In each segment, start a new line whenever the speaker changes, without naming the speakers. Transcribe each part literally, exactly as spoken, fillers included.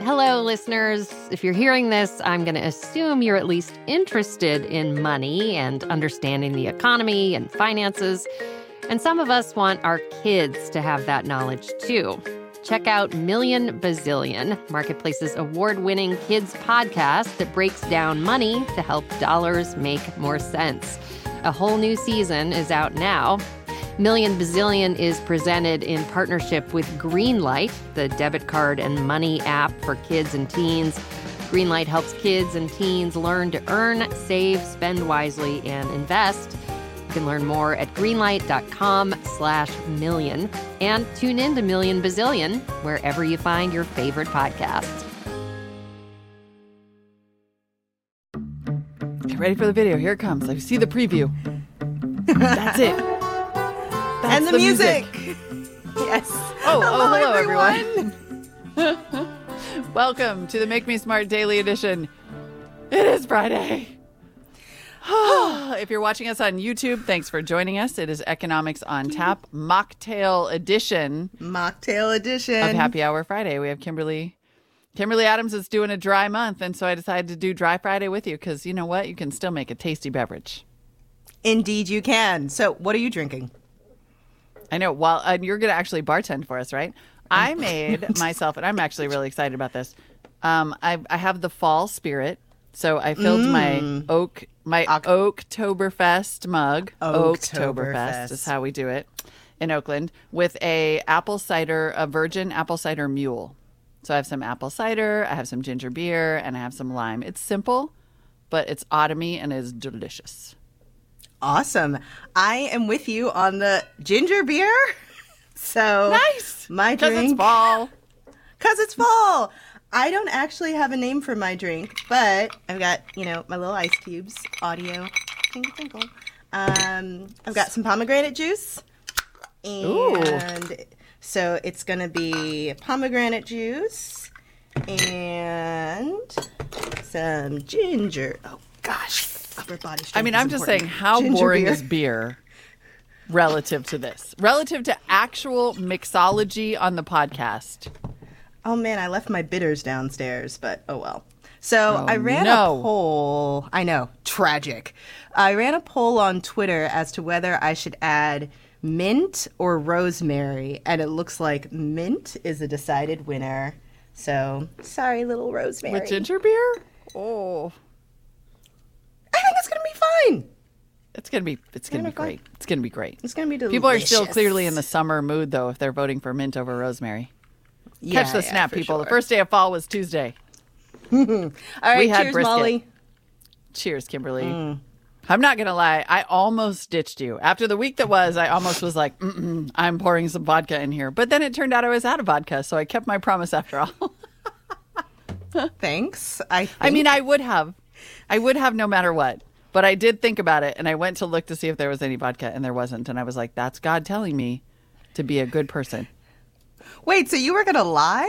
Hello, listeners. If you're hearing this, I'm going to assume you're at least interested in money and understanding the economy and finances. And some of us want our kids to have that knowledge, too. Check out Million Bazillion, Marketplace's award-winning kids podcast that breaks down money to help dollars make more sense. A whole new season is out now. Million Bazillion is presented in partnership with Greenlight, the debit card and money app for kids and teens. Greenlight helps kids and teens learn to earn, save, spend wisely, and invest. You can learn more at greenlight.com slash million. And tune in to Million Bazillion wherever you find your favorite podcasts.
Get ready for the video. Here it comes. I see the preview. That's it. That's
and the,
the
music.
music.
Yes.
Oh,
hello,
oh, hello,
everyone.
everyone. Welcome to the Make Me Smart Daily Edition. It is Friday. If you're watching us on YouTube, thanks for joining us. It is Economics on Tap, Mocktail Edition.
Mocktail Edition.
Of Happy Hour Friday. We have Kimberly. Kimberly Adams is doing a dry month, and so I decided to do Dry Friday with you because you know what? You can still make a tasty beverage.
Indeed you can. So what are you drinking?
I know. Well, and you're going to actually bartend for us, right? I made myself, and I'm actually really excited about this. Um, I, I have the fall spirit, so I filled mm. my oak, my Oaktoberfest mug.
Oaktoberfest.
Oaktoberfest is how we do it in Oakland with a apple cider, a virgin apple cider mule. So I have some apple cider, I have some ginger beer, and I have some lime. It's simple, but it's autumny and is delicious.
Awesome. I am with you on the ginger beer. So
nice.
My drink.
Because it's fall.
Because it's fall. I don't actually have a name for my drink, but I've got, you know, my little ice cubes, audio, twinkle, twinkle. Um, I've got some pomegranate juice. And Ooh. So it's going to be pomegranate juice and some ginger. Oh, gosh. Upper body strength.
I mean, I'm just saying, how
ginger
boring
beer.
is beer relative to this? Relative to actual mixology on the podcast.
Oh, man, I left my bitters downstairs, but oh well. So
oh,
I ran
no.
a poll. I know, tragic. I ran a poll on Twitter as to whether I should add mint or rosemary, and it looks like mint is a decided winner. So sorry, little rosemary.
With ginger beer? Oh.
I think it's going to be fine.
It's going to be it's going to be great. It's going to be great.
It's going to be delicious.
People are still clearly in the summer mood, though, if they're voting for mint over rosemary.
Yeah,
Catch the
yeah,
snap, people.
Sure.
The first day of fall was Tuesday.
All right,
we had
cheers,
brisket.
Molly.
Cheers, Kimberly.
Mm.
I'm not going to lie. I almost ditched you. After the week that was, I almost was like, Mm-mm, I'm pouring some vodka in here. But then it turned out I was out of vodka, so I kept my promise after all.
Thanks. I think...
I mean, I would have. I would have no matter what. But I did think about it, and I went to look to see if there was any vodka, and there wasn't. And I was like, that's God telling me to be a good person.
Wait, so you were going to lie?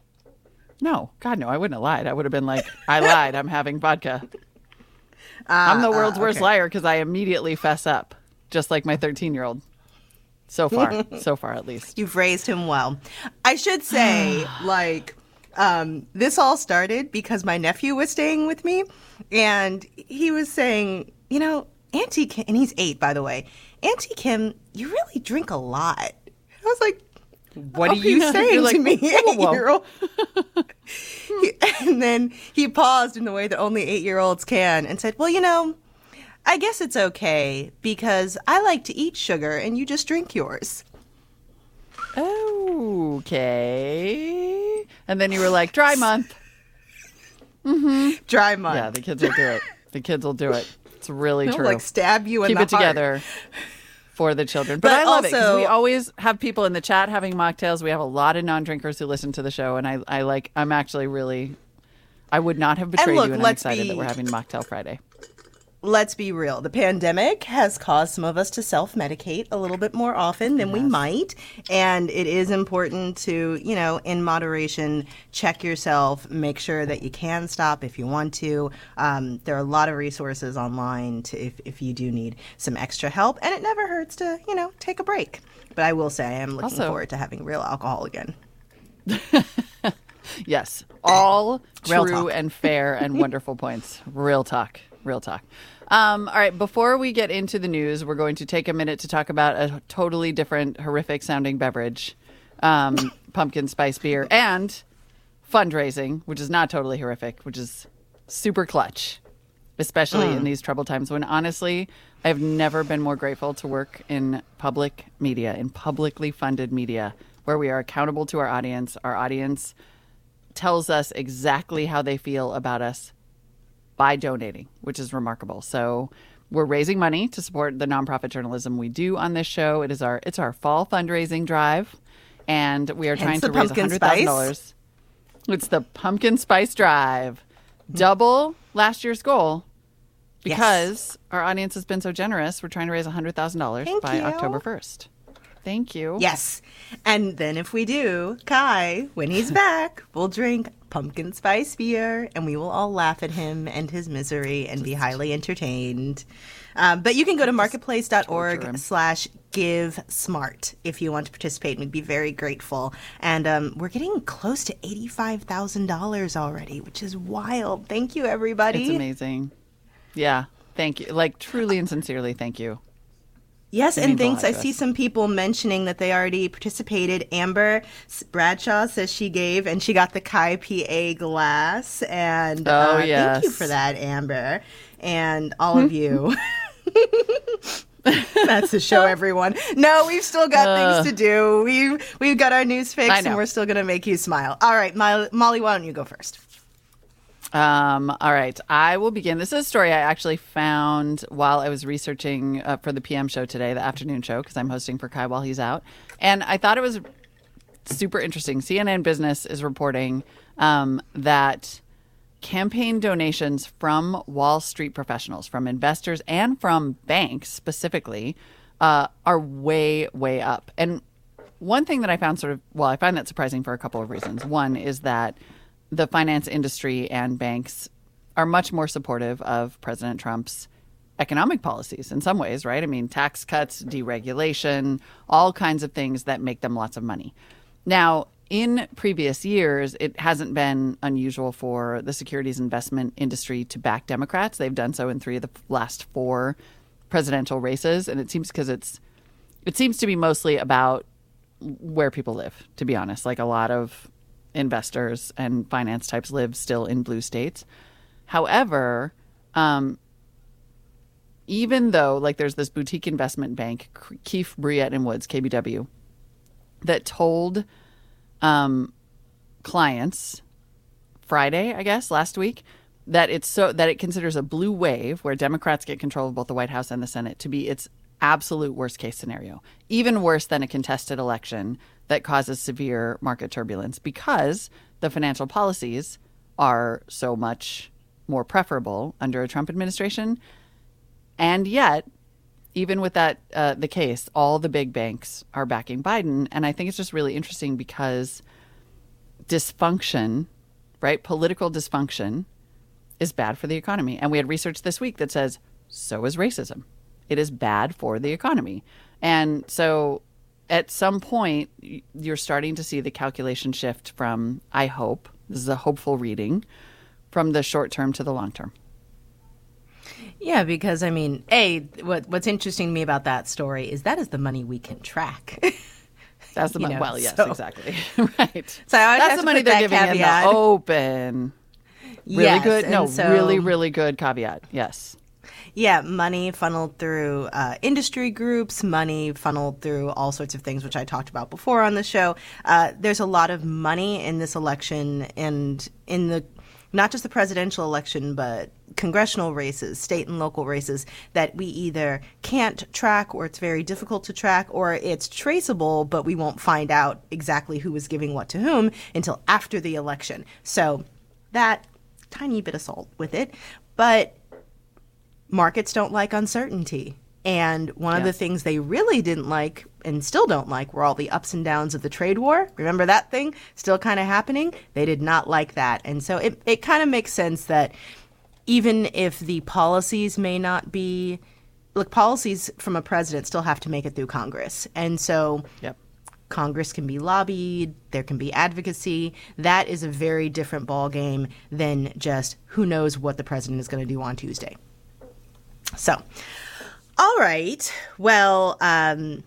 No. God, no, I wouldn't have lied. I would have been like, I lied. I'm having vodka. Uh, I'm the world's uh, okay. worst liar because I immediately fess up, just like my thirteen-year-old. So far. so far, at least.
You've raised him well. I should say, like, um, this all started because my nephew was staying with me, and he was saying, you know, Auntie Kim, and he's eight, by the way, Auntie Kim, you really drink a lot. I was like, what are you
yeah,
saying
like,
to me,
whoa,
eight-year-old? he, and then he paused in the way that only eight-year-olds can and said, well, you know, I guess it's okay because I like to eat sugar and you just drink yours.
Okay. And then you were like, dry month.
Mm-hmm. Dry month.
Yeah, the kids will do it. The kids will do it. It's really
They'll,
true.
like stab you in
Keep
the
it
heart.
together. For the children. But, but I love also, it because we always have people in the chat having mocktails. We have a lot of non-drinkers who listen to the show. And I, I like, I'm actually really, I would not have betrayed
look,
you. And I'm excited be, that we're having Mocktail Friday.
Let's be real. The pandemic has caused some of us to self-medicate a little bit more often than yes. we might. And it is important to, you know, in moderation, check yourself, make sure that you can stop if you want to. Um, there are a lot of resources online to if, if you do need some extra help. And it never hurts to, you know, take a break. But I will say I am looking
also,
forward to having real alcohol again.
Yes. All
Real
true
talk.
and fair and wonderful points. Real talk. Real talk. Um, all right. Before we get into the news, we're going to take a minute to talk about a totally different, horrific sounding beverage, um, pumpkin spice beer, and fundraising, which is not totally horrific, which is super clutch, especially mm. in these troubled times when, honestly, I've never been more grateful to work in public media, in publicly funded media, where we are accountable to our audience. Our audience tells us exactly how they feel about us by donating, which is remarkable. So we're raising money to support the nonprofit journalism we do on this show. It is our it's our fall fundraising drive, and we are
Hence
trying to
the
raise
pumpkin
one hundred thousand dollars. It's the Pumpkin Spice Drive. Double last year's goal. Because yes. our audience has been so generous, we're trying to raise one hundred thousand dollars by
you.
October first. Thank you.
Yes. And then if we do, Kai, when he's back, we'll drink pumpkin spice beer and we will all laugh at him and his misery and be highly entertained. Um, but you can go to marketplace.org slash give smart if you want to participate. And we'd be very grateful. And um, we're getting close to eighty-five thousand dollars already, which is wild. Thank you, everybody.
It's amazing. Yeah. Thank you. Like, truly and sincerely, thank you.
Yes, and thanks. I see some people mentioning that they already participated. Amber Bradshaw says she gave, and she got the Kai P A glass. And
oh,
uh,
yes.
thank you for that, Amber. And all of you. That's the show, everyone. No, we've still got uh, things to do. We've, we've got our news fix, and we're still going to make you smile. All right, Molly, why don't you go first?
Um, all right. I will begin. This is a story I actually found while I was researching uh, for the P M show today, the afternoon show, because I'm hosting for Kai while he's out. And I thought it was super interesting. C N N Business is reporting um, that campaign donations from Wall Street professionals, from investors, and from banks specifically, uh, are way, way up. And one thing that I found sort of, well, I find that surprising for a couple of reasons. One is that the finance industry and banks are much more supportive of President Trump's economic policies in some ways, right? I mean, tax cuts, deregulation, all kinds of things that make them lots of money. Now, in previous years, it hasn't been unusual for the securities investment industry to back Democrats. They've done so in three of the last four presidential races. And it seems because it's, it seems to be mostly about where people live, to be honest. Like a lot of investors and finance types live still in blue states. However, um, even though like there's this boutique investment bank, Keefe, Bruyette and Woods, K B W, that told um, clients Friday, I guess, last week, that it's so that it considers a blue wave where Democrats get control of both the White House and the Senate to be its absolute worst case scenario, even worse than a contested election that causes severe market turbulence because the financial policies are so much more preferable under a Trump administration. And yet, even with that uh, the case, all the big banks are backing Biden. And I think it's just really interesting because dysfunction, right, political dysfunction is bad for the economy. And we had research this week that says so is racism. It is bad for the economy. And so at some point, you're starting to see the calculation shift from, I hope, this is a hopeful reading, from the short term to the long term.
Yeah, because, I mean, A, what, what's interesting to me about that story is that is the money we can track.
That's the money.
know,
Well, yes,
so.
exactly. Right.
So I
That's the money they're giving
caveat.
in the open. Really
yes,
good. No,
so,
really, really good caveat. Yes.
Yeah, money funneled through uh, industry groups, money funneled through all sorts of things, which I talked about before on the show. Uh, there's a lot of money in this election and in the not just the presidential election, but congressional races, state and local races that we either can't track or it's very difficult to track or it's traceable, but we won't find out exactly who is giving what to whom until after the election. So that tiny bit of salt with it. But markets don't like uncertainty. And one yeah. of the things they really didn't like and still don't like were all the ups and downs of the trade war. Remember that thing? Still kind of happening? They did not like that. And so it, it kind of makes sense that even if the policies may not be, look, policies from a president still have to make it through Congress. And so
yep.
Congress can be lobbied, there can be advocacy. That is a very different ballgame than just who knows what the president is going to do on Tuesday. So, all right. Well, um,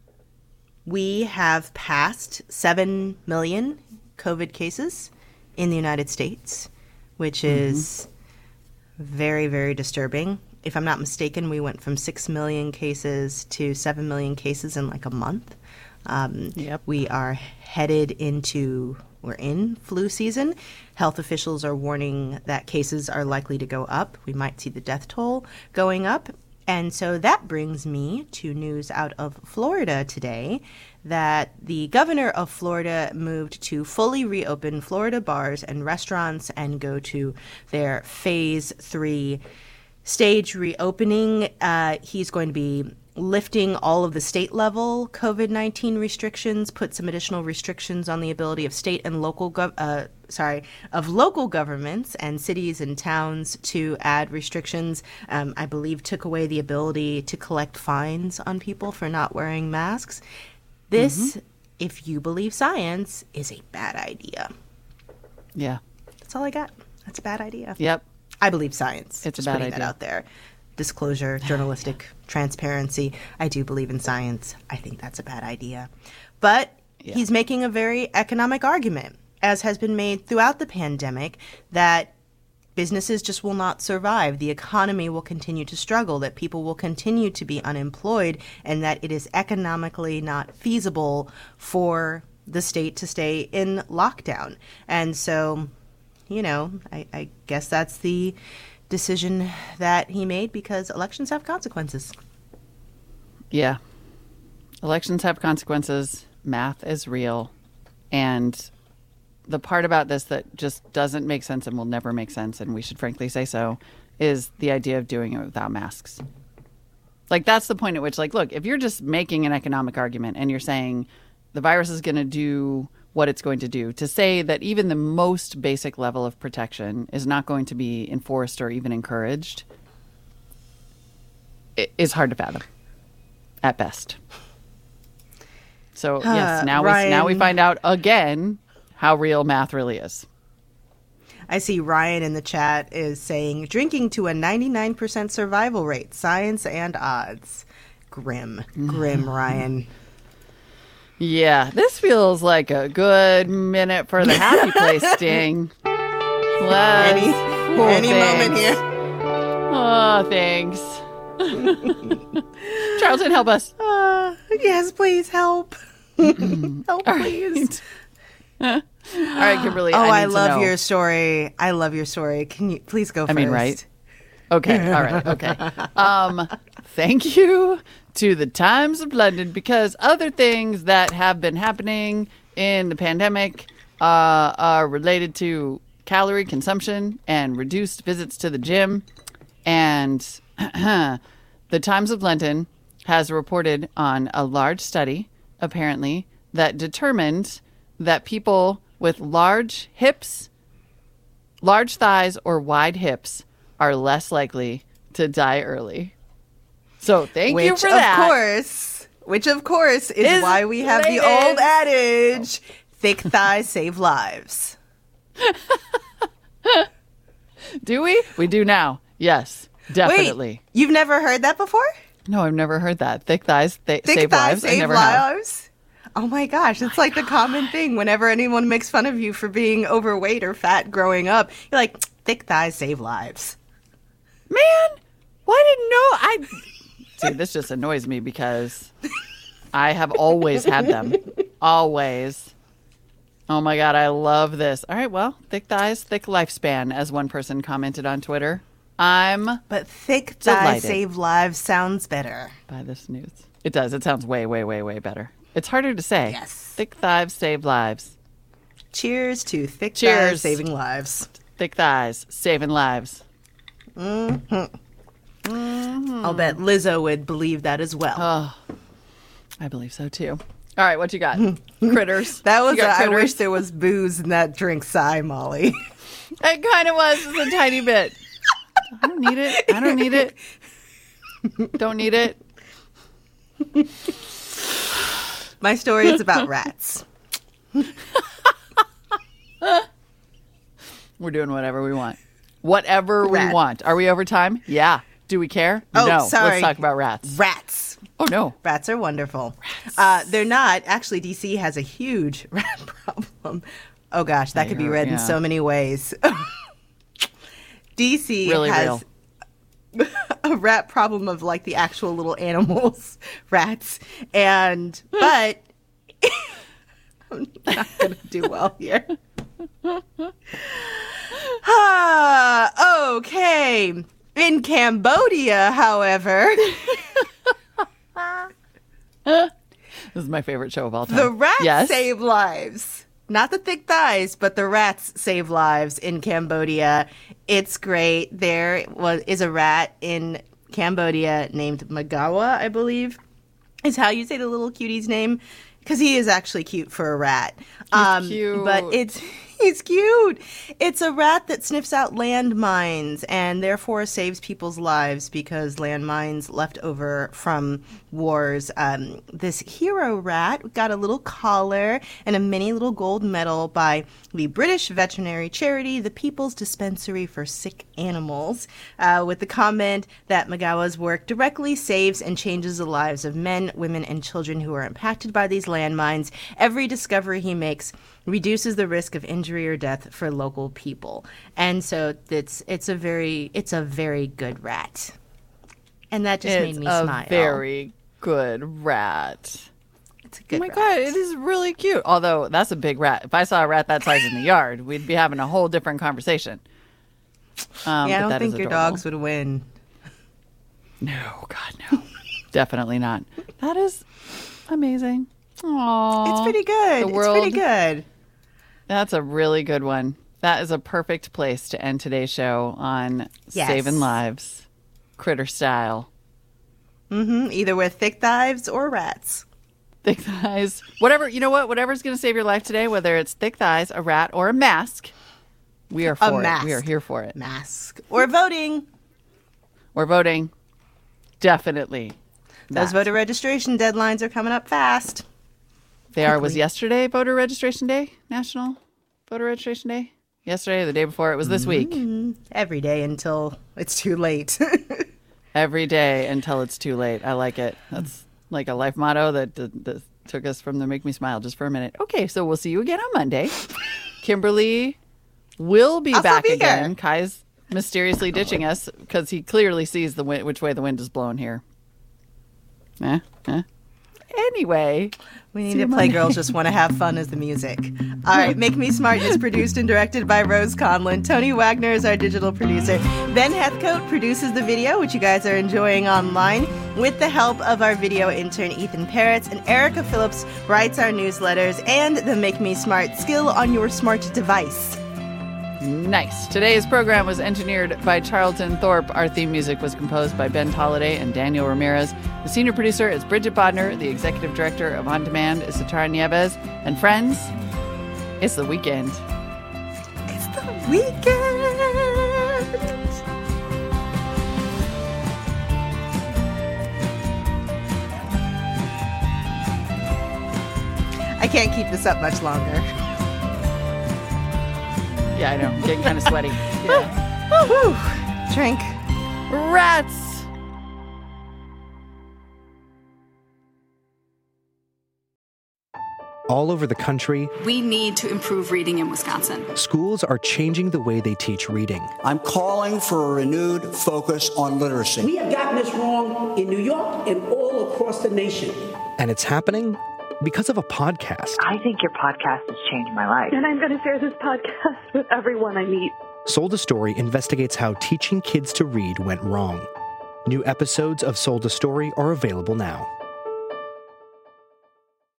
we have passed seven million COVID cases in the United States, which is mm-hmm. very, very disturbing. If I'm not mistaken, we went from six million cases to seven million cases in like a month. Um, yep. We are headed into, we're in flu season. Health officials are warning that cases are likely to go up. We might see the death toll going up. And so that brings me to news out of Florida today that the governor of Florida moved to fully reopen Florida bars and restaurants and go to their phase three stage reopening. Uh, he's going to be lifting all of the state level COVID nineteen restrictions, put some additional restrictions on the ability of state and local gov- uh, sorry, of local governments and cities and towns to add restrictions. Um, I believe took away the ability to collect fines on people for not wearing masks. This, mm-hmm. if you believe science, is a bad idea.
Yeah.
That's all I got. That's a bad idea.
Yep.
I believe science.
It's
Just
a bad
putting
idea.
that out there. Disclosure, journalistic transparency. I do believe in science. I think that's a bad idea. But yeah. he's making a very economic argument, as has been made throughout the pandemic, that businesses just will not survive. The economy will continue to struggle, that people will continue to be unemployed, and that it is economically not feasible for the state to stay in lockdown. And so, you know, I, I guess that's the decision that he made because elections have consequences.
Yeah. Elections have consequences. Math is real. And the part about this that just doesn't make sense and will never make sense, and we should frankly say so, is the idea of doing it without masks. Like, that's the point at which, like, look, if you're just making an economic argument and you're saying the virus is going to do what it's going to do, to say that even the most basic level of protection is not going to be enforced or even encouraged is hard to fathom at best. So uh, yes, now Ryan, we now we find out again how real math really is.
I see Ryan in the chat is saying drinking to a ninety-nine percent survival rate, science and odds. Grim, grim, Ryan.
Yeah, this feels like a good minute for the happy place sting. Let's,
any
oh,
any moment here.
Oh, thanks. Charlton, help us.
Uh, yes, please help. Help, please.
All right, Kimberly.
Oh,
I,
I
need
love
to know.
your story. I love your story. Can you please go
I
first?
mean, right? Okay. All right. Okay. Um, thank you to the Times of London, because other things that have been happening in the pandemic uh, are related to calorie consumption and reduced visits to the gym. And the Times of London has reported on a large study, apparently, that determined that people with large hips, large thighs, or wide hips are less likely to die early. So thank
which,
you for that.
Of course, which, of course, is,
is
why we have
related.
the old adage, thick thighs save lives.
Do we? We do now. Yes, definitely.
Wait, you've never heard that before?
No, I've never heard that. Thick thighs th-
thick
save
thighs
lives? I
save
never
lives?
have.
Oh my gosh, it's oh my like God. the common thing whenever anyone makes fun of you for being overweight or fat growing up. You're like, thick thighs save lives.
Man, why didn't know? I see. This just annoys me because I have always had them. Always. Oh my God, I love this. All right, well, thick thighs, thick lifespan, as one person commented on Twitter. I'm
But thick
delighted
thighs save lives sounds better.
by this news. It does. It sounds way, way, way, way better. It's harder to say.
Yes.
Thick thighs save lives.
Cheers to thick
Cheers.
thighs saving lives.
Thick thighs saving lives.
Mm-hmm. Mm-hmm. I'll bet Lizzo would believe that as well.
Oh, I believe so too. All right, what you got? Critters.
That was
You
a,
got
I wish
critters?
there was booze in that drink sigh, Molly.
It kind of was just a tiny bit. I don't need it. I don't need it. Don't need it.
My story is about rats.
We're doing whatever we want. Whatever
Rat.
we want. Are we over time? Yeah. Do we care?
Oh,
no.
sorry.
Let's talk about rats.
Rats.
Oh, no.
Rats are wonderful. Uh, they're not. Actually, D C has a huge rat problem. Oh, gosh, that
I
could be
heard,
read
yeah.
in so many ways. D C
Really
has
real.
a rat problem of like the actual little animals, rats. And, but I'm not going to do well here. Ah, okay. In Cambodia, however,
This is my favorite show of all time.
the rats
yes?
save lives. Not the thick thighs, but the rats save lives in Cambodia. It's great. There was is a rat in Cambodia named Magawa, I believe, is how you say the little cutie's name, because he is actually cute for a rat. Um,
cute.
But it's he's cute. It's a rat that sniffs out landmines and therefore saves people's lives because landmines left over from wars. Um, this hero rat got a little collar and a mini little gold medal by the British veterinary charity, the People's Dispensary for Sick Animals, uh, with the comment that Magawa's work directly saves and changes the lives of men, women, and children who are impacted by these landmines. Every discovery he makes reduces the risk of injury or death for local people. And so it's it's a very it's a very good rat. And that just
It's
made me
a
smile.
very good rat.
It's a good
Oh my
rat.
God, it is really cute. Although that's a big rat. If I saw a rat that size in the yard, we'd be having a whole different conversation. Um,
Yeah, I
but
don't
that
think
is
your
adorable.
dogs would win.
No, God, no. Definitely not. That is amazing. Aww.
It's pretty good.
The
It's
world-
pretty good.
That's a really good one. That is a perfect place to end today's show on
Yes.
saving lives, critter style.
hmm Either with thick thighs or rats.
Thick thighs. Whatever, you know what? Whatever's going to save your life today, whether it's thick thighs, a rat, or a mask, we are for it.
mask.
We are here for it.
Mask. Or voting.
We're voting. Definitely.
Those
that.
voter registration deadlines are coming up fast.
They are. Was yesterday voter registration day? National voter registration day? Yesterday or the day before? It was this week.
Every day until it's too late.
Every day until it's too late. I like it. That's like a life motto that, that, that took us from the Make Me Smile just for a minute. Okay, so we'll see you again on Monday. Kimberly will be
I'll still
back
be
again.
here.
Kai's mysteriously ditching us because he clearly sees the wind, which way the wind is blowing here. Eh? Eh? Anyway.
We
See
need
you
to play
Monday.
Girls Just Want to Have Fun as the music. All right, Make Me Smart is produced and directed by Rose Conlon. Tony Wagner is our digital producer. Ben Heathcote produces the video, which you guys are enjoying online, with the help of our video intern Ethan Peretz. And Erica Phillips writes our newsletters and the Make Me Smart skill on your smart device.
Nice. Today's program was engineered by Charlton Thorpe. Our theme music was composed by Ben Tolliday and Daniel Ramirez. The senior producer is Bridget Bodner. The executive director of On Demand is Satara Nieves. And friends, it's the weekend.
It's the weekend. I can't keep this up much longer.
Yeah, I know. I'm getting kind of sweaty. Yeah.
Whew. Drink.
Rats!
All over the country,
We need to improve reading in Wisconsin.
schools are changing the way they teach reading.
I'm calling for a renewed focus on literacy.
We have gotten this wrong in New York and all across the nation.
And it's happening because of a podcast.
I think your podcast has changed my life.
And I'm going to share this podcast with everyone I meet.
Sold a Story investigates how teaching kids to read went wrong. New episodes of Sold a Story are available now.